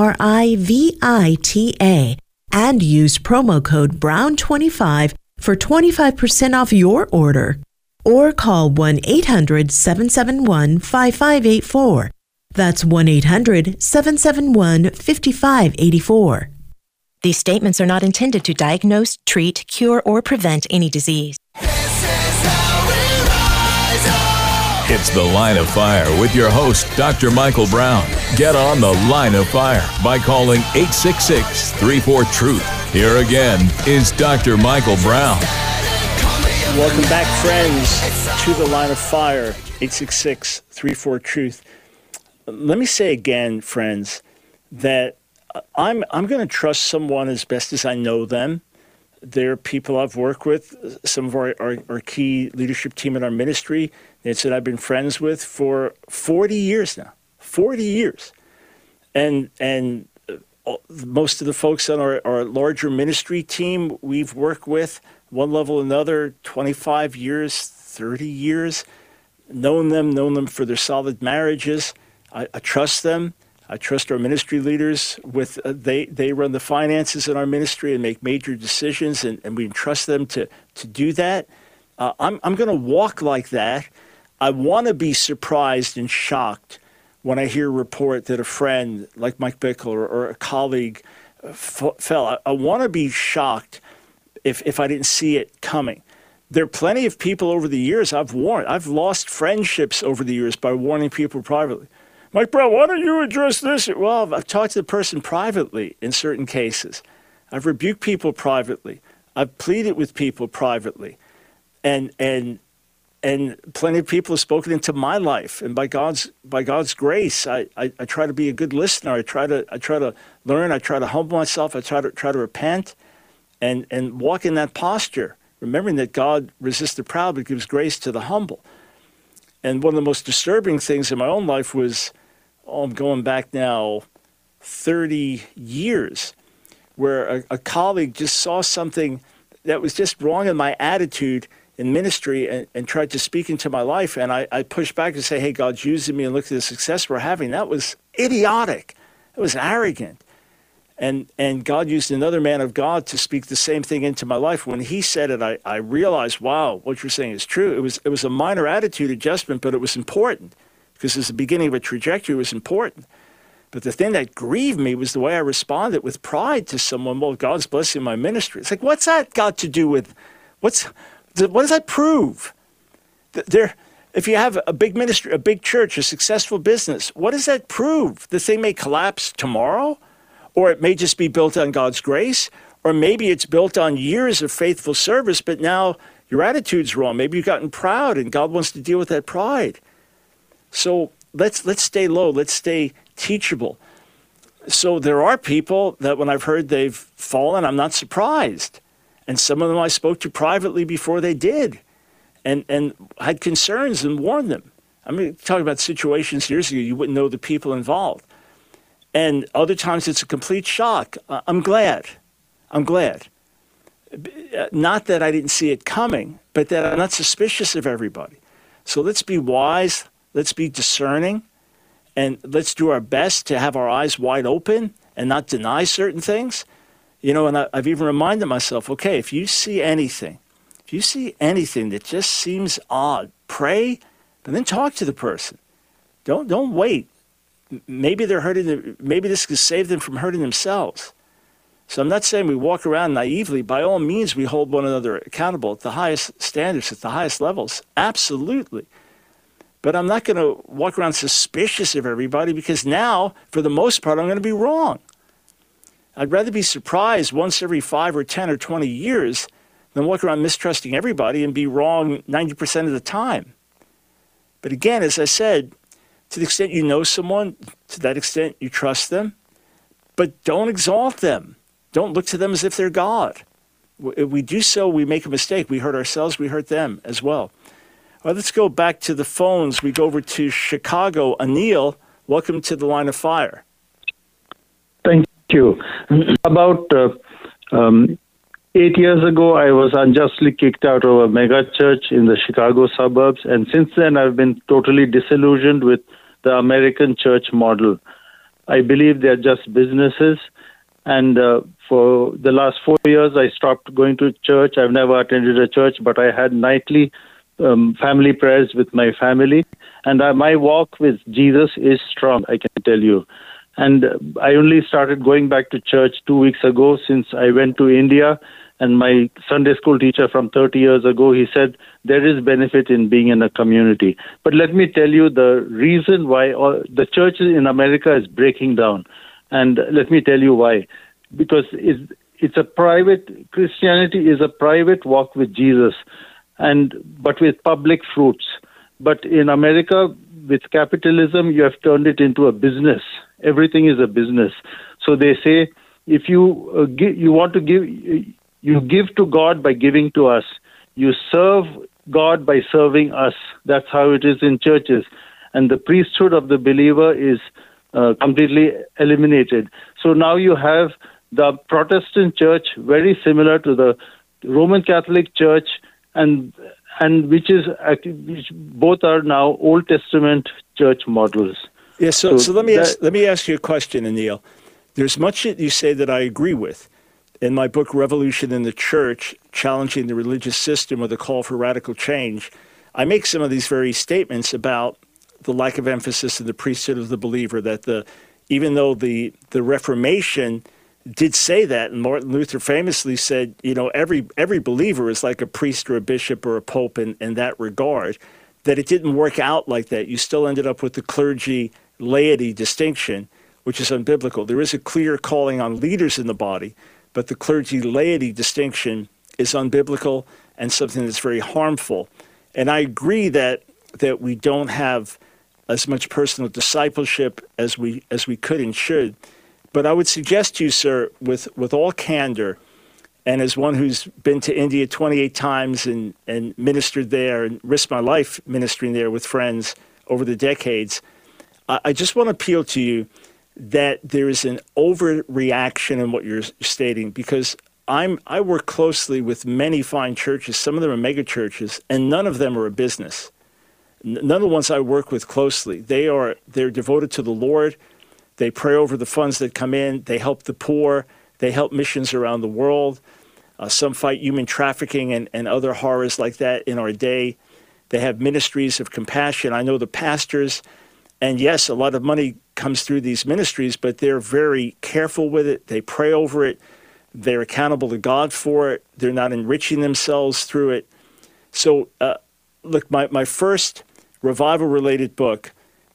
Trivita, and use promo code BROWN25 for 25% off your order. Or call 1-800-771-5584. That's 1-800-771-5584. These statements are not intended to diagnose, treat, cure, or prevent any disease. It's The Line of Fire with your host, Dr. Michael Brown. Get on The Line of Fire by calling 866-34-TRUTH. Here again is Dr. Michael Brown. Welcome back, friends, to The Line of Fire, 866-34-TRUTH. Let me say again, friends, that I'm going to trust someone as best as I know them they're people I've worked with. Some of our key leadership team in our ministry, that I've been friends with for 40 years now. 40 years. And most of the folks on our larger ministry team we've worked with, one level or another, 25 years, 30 years, known them for their solid marriages. I trust them. I trust our ministry leaders with they run the finances in our ministry and make major decisions, and we entrust them to do that. I'm going to walk like that. I want to be surprised and shocked when I hear a report that a friend like Mike Bickle or a colleague fell. I want to be shocked if I didn't see it coming. There are plenty of people over the years I've warned. I've lost friendships over the years by warning people privately. Mike Brown, why don't you address this? Well, I've talked to the person privately in certain cases. I've rebuked people privately. I've pleaded with people privately. And plenty of people have spoken into my life. And by God's grace, I try to be a good listener. I try to learn. I try to humble myself. I try to repent and walk in that posture, remembering that God resists the proud but gives grace to the humble. And one of the most disturbing things in my own life was, I'm going back now 30 years, where a colleague just saw something that was just wrong in my attitude in ministry and tried to speak into my life. And I pushed back and say, hey, God's using me, and look at the success we're having. That was idiotic. It was arrogant. And God used another man of God to speak the same thing into my life. When he said it, I realized, wow, what you're saying is true. It was a minor attitude adjustment, but it was important because it's the beginning of a trajectory. It was important. But the thing that grieved me was the way I responded with pride to someone. Well, God's blessing my ministry. It's like, what's that got to do with, what does that prove? If you have a big ministry, a big church, a successful business, what does that prove? The thing may collapse tomorrow, or it may just be built on God's grace, or maybe it's built on years of faithful service, but now your attitude's wrong. Maybe you've gotten proud, and God wants to deal with that pride. So let's stay low. Let's stay teachable. So there are people that when I've heard they've fallen, I'm not surprised. And some of them I spoke to privately before they did and had concerns and warned them. I mean, talking about situations years ago, you wouldn't know the people involved. And other times it's a complete shock. I'm glad. Not that I didn't see it coming, but that I'm not suspicious of everybody. So let's be wise. Let's be discerning. And let's do our best to have our eyes wide open and not deny certain things. You know, and I've even reminded myself, okay, if you see anything that just seems odd, pray, but then talk to the person. Don't wait. Maybe they're hurting. Maybe this could save them from hurting themselves. So I'm not saying we walk around naively. By all means, we hold one another accountable at the highest standards, at the highest levels. Absolutely. But I'm not going to walk around suspicious of everybody, because now, for the most part, I'm going to be wrong. I'd rather be surprised once every 5 or 10 or 20 years than walk around mistrusting everybody and be wrong 90% of the time. But again, as I said, to the extent you know someone, to that extent you trust them, but don't exalt them. Don't look to them as if they're God. If we do so, we make a mistake. We hurt ourselves, we hurt them as well. All right, let's go back to the phones. We go over to Chicago. Anil, welcome to the Line of Fire. Thank you. About 8 years ago, I was unjustly kicked out of a mega church in the Chicago suburbs, and since then I've been totally disillusioned with the American church model. I believe they're just businesses, and for the last 4 years I stopped going to church. I've never attended a church, but I had nightly family prayers with my family, and my walk with Jesus is strong, I can tell you. And I only started going back to church 2 weeks ago, since I went to India, and my Sunday school teacher from 30 years ago, he said, there is benefit in being in a community. But let me tell you the reason why the church in America is breaking down. And let me tell you why. Because it's a private, Christianity is a private walk with Jesus, but with public fruits. But in America, with capitalism, you have turned it into a business. Everything is a business. So they say, if you You give to God by giving to us. You serve God by serving us. That's how it is in churches. And the priesthood of the believer is completely eliminated. So now you have the Protestant church very similar to the Roman Catholic Church, and which both are now Old Testament church models. Yeah. So let me ask you a question, Anil. There's much that you say that I agree with. In my book, Revolution in the Church, Challenging the Religious System with a Call for Radical Change, I make some of these very statements about the lack of emphasis in the priesthood of the believer, that even though the Reformation did say that, and Martin Luther famously said, every believer is like a priest or a bishop or a pope in that regard, that it didn't work out like that. You still ended up with the clergy-laity distinction, which is unbiblical. There is a clear calling on leaders in the body, but the clergy-laity distinction is unbiblical and something that's very harmful. And I agree that we don't have as much personal discipleship as we could and should. But I would suggest to you, sir, with all candor, and as one who's been to India 28 times and ministered there and risked my life ministering there with friends over the decades, I just want to appeal to you that there is an overreaction in what you're stating, because I work closely with many fine churches. Some of them are mega churches, and none of them are a business. None of the ones I work with closely, they're devoted to the Lord. They pray over the funds that come in. They help the poor. They help missions around the world. Some fight human trafficking and other horrors like that in our day. They have ministries of compassion. I know the pastors, and yes, a lot of money comes through these ministries, but they're very careful with it. They pray over it. They're accountable to God for it. They're not enriching themselves through it. So, look, my first revival-related book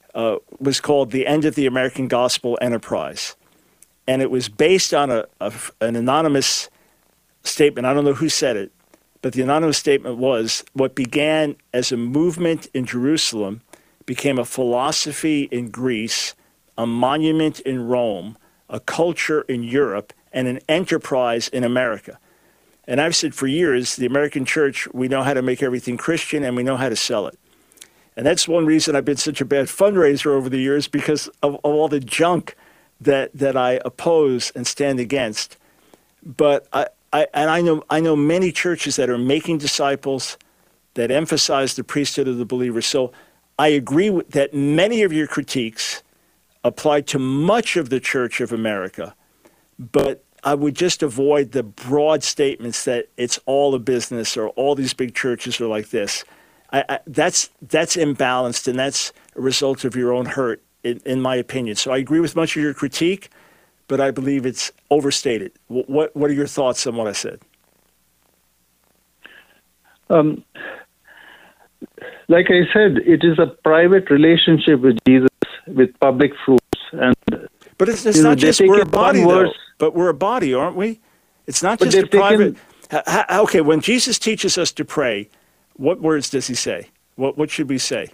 was called The End of the American Gospel Enterprise. And it was based on an anonymous statement. I don't know who said it, but the anonymous statement was, what began as a movement in Jerusalem became a philosophy in Greece, a monument in Rome, a culture in Europe, and an enterprise in America. And I've said for years, the American church, we know how to make everything Christian and we know how to sell it. And that's one reason I've been such a bad fundraiser over the years, because of all the junk that I oppose and stand against. But I know many churches that are making disciples that emphasize the priesthood of the believer. So I agree that many of your critiques apply to much of the Church of America, but I would just avoid the broad statements that it's all a business or all these big churches are like this. That's imbalanced, and that's a result of your own hurt, in my opinion. So I agree with much of your critique, but I believe it's overstated. What are your thoughts on what I said? Like I said, it is a private relationship with Jesus, with public fruits. But it's not just we're a body, though. But we're a body, aren't we? It's not just a private. Okay, when Jesus teaches us to pray, what words does he say? What should we say?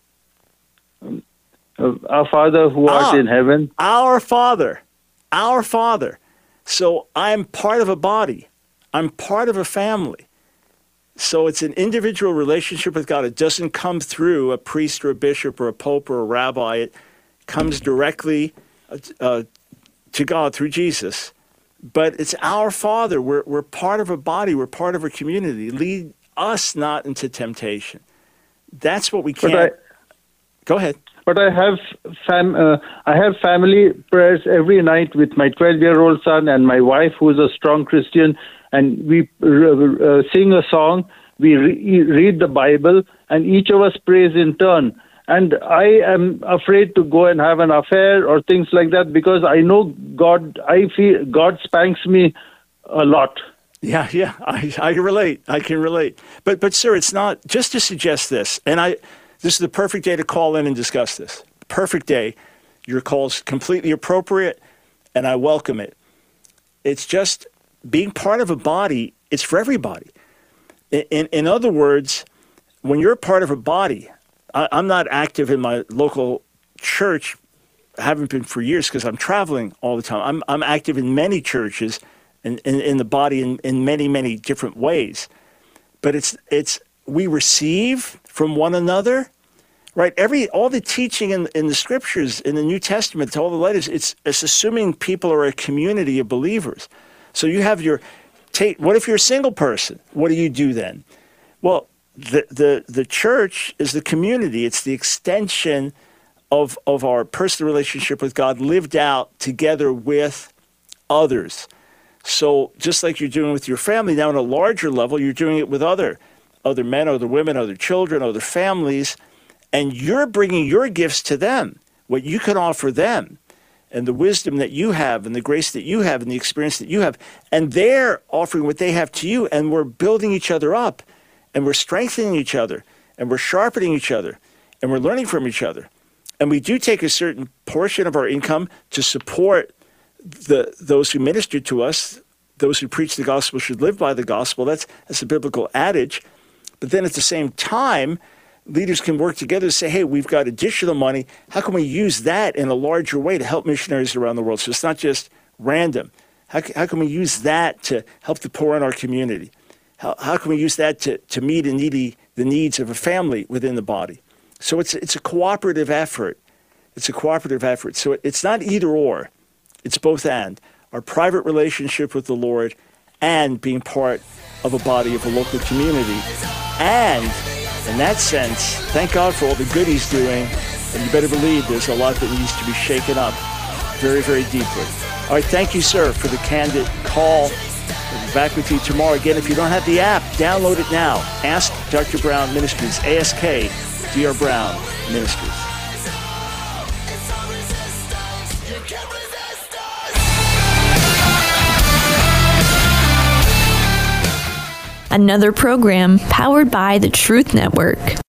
Our Father who art in heaven. Our Father. Our Father. So I'm part of a body. I'm part of a family. So it's an individual relationship with God. It doesn't come through a priest or a bishop or a pope or a rabbi. It comes directly to God through Jesus. But it's our Father. We're part of a body. We're part of a community. Lead us not into temptation. That's what we can't. Go ahead. But I have family prayers every night with my 12-year-old son and my wife, who is a strong Christian, and we sing a song, we read the Bible, and each of us prays in turn. And I am afraid to go and have an affair or things like that, because I know God. I feel God spanks me a lot. Yeah, I can relate. I can relate. But sir, it's not just to suggest this. And this is the perfect day to call in and discuss this. Perfect day. Your call's completely appropriate, and I welcome it. It's just being part of a body. It's for everybody. In other words, when you're a part of a body, I'm not active in my local church. I haven't been for years because I'm traveling all the time. I'm active in many churches in the body in many, many different ways. But it's we receive from one another, right? All the teaching in the scriptures, in the New Testament, to all the letters, it's assuming people are a community of believers. So you have what if you're a single person? What do you do then? Well, the church is the community. It's the extension of our personal relationship with God lived out together with others. So just like you're doing with your family, now on a larger level, you're doing it with other men, other women, other children, other families, and you're bringing your gifts to them, what you can offer them, and the wisdom that you have, and the grace that you have, and the experience that you have, and they're offering what they have to you, and we're building each other up, and we're strengthening each other, and we're sharpening each other, and we're learning from each other. And we do take a certain portion of our income to support those who minister to us. Those who preach the gospel should live by the gospel. That's a biblical adage. But then at the same time, leaders can work together to say, hey, we've got additional money. How can we use that in a larger way to help missionaries around the world? So it's not just random. How can we use that to help the poor in our community? How can we use that to meet the needs of a family within the body? So it's a cooperative effort. It's a cooperative effort. So it's not either or. It's both and. Our private relationship with the Lord and being part of a body of a local community. And in that sense, thank God for all the good he's doing. And you better believe there's a lot that needs to be shaken up very, very deeply. All right, thank you, sir, for the candid call. We'll be back with you tomorrow. Again, if you don't have the app, download it now. Ask Dr. Brown Ministries, ASK Dr. Brown Ministries. Another program powered by the Truth Network.